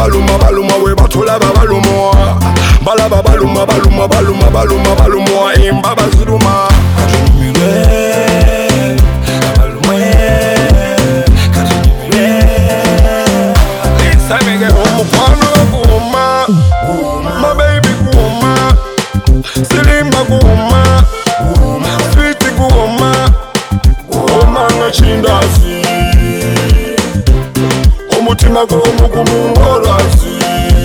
baluma baluma we batula babaluma balaba baluma baluma baluma baluma baluma imba bazuluma my baby guma, Silimba guma, sweet guma, guma ngachindazi, umutima gumu gumungolazi,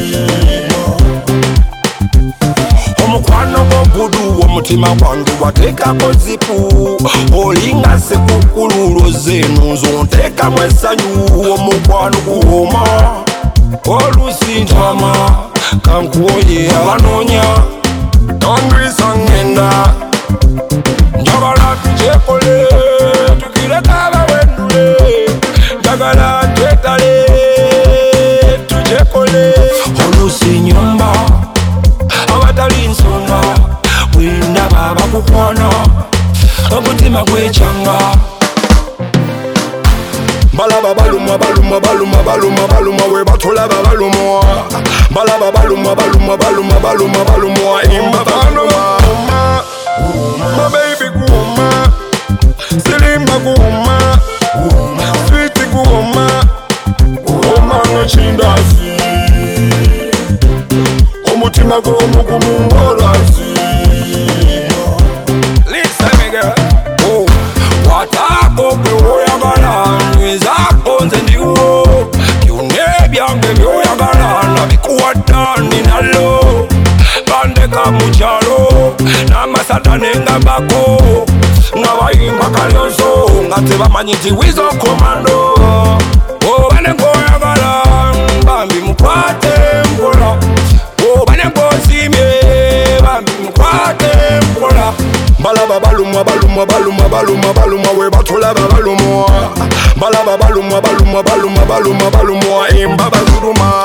omukwano gwogudu omutima gwange wateka kozipu, olinga sekukululo zenu zonteka mwesanyu, omukwano guma, olusi ntama. Kankuoye abanonya Tondrisa ngenda Njagala tujekole Tukireka abawendule Njagala twetale Tujekole Olusi nyumba Abatali nsonga Wenda baba kukwana Omutima gwechanga balaba baluma baluma baluma baluma baluma we batula babaluma balaba baluma baluma baluma baluma baluma imba baluma my baby guma Silimba guma sweet guma guma ngachindazi omutima gumu gumungolazi listen me girl oh watako bwoyagala nze ndiwo byone byange byoyagala nabikuwadani nalo bandeka mukyalo n'amasada n'engambako nga bayimba kalyoso nga tebamanyi nti wizo komando oba ne ng'oyagala bambi mukwate mpola oba ne ng'osiimye bambi mukwate mpola balaba baluma baluma baluma baluma baluma we batula babaluma balaba baluma baluma baluma baluma baluma imba bazuluma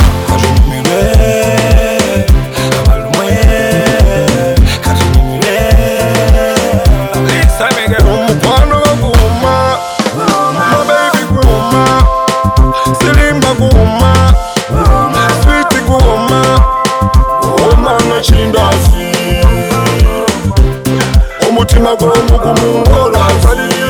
omukwano guma my baby guma Silimba guma sweet guma omanga chindazi omutima gwomu gumungolazi